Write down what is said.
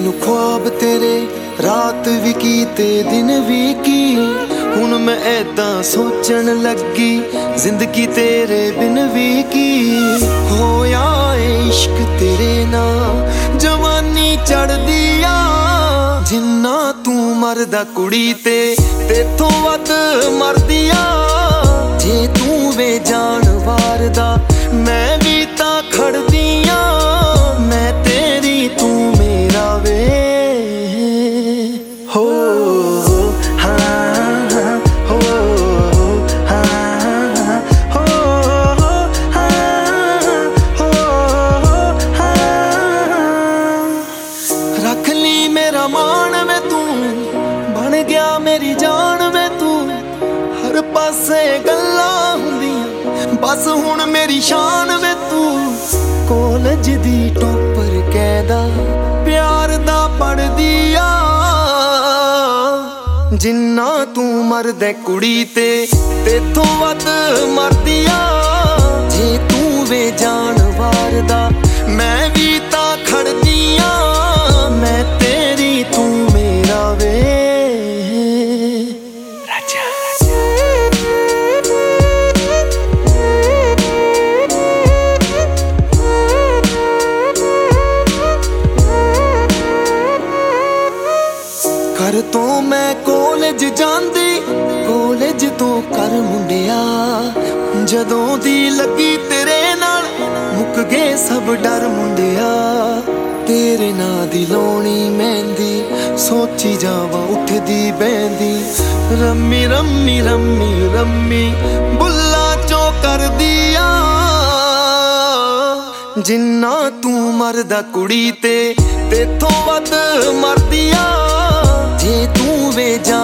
मैनू ख्वाब तेरे रात भी की ते दिन भी की। हुण मैं ऐदा सोचन लगी जिंदगी तेरे बिन भी की। होया इश्क तेरे नाल जवानी चढ़दी आ। जिन्ना तू मरदा कुड़ी ते तेथों वध मरदी आ। जे तू वे जान वारदा मैं भी तां खड़दी आ। मैं तेरी तू मेरा वे हो हाँ हो हाँ हो हाँ। रख ली मेरा मान में तू बन गया मेरी जान में तू। हर पासे गल्लां हुंदियां बस हुण मेरी शान में तू। कॉलेज दी टॉपर कहदा प्यार दा पढ़दी आ। जिन्ना तू मरदे कुड़ी ते तेथों वध मरदी आ। जे तू वे जान वारदा मैं भी तां खड़दी आ। मैं तेरी तू मेरा वे राजा। घर तो मैं कॉलेज जांदी कॉलेज तो कर मुंडिया। जदों दी लगी तेरे नाल मुक गए सब डर मुंडिया। तेरे नां दी लाउणी मेहंदी सोची जावां उठदी बहंदी। रम्मी रम्मी रम्मी रम्मी बुल्ला चो कर दिया। जिन्ना तू मरदा कुड़ी ते तेथों वध मरदी आ। जे तू वे जा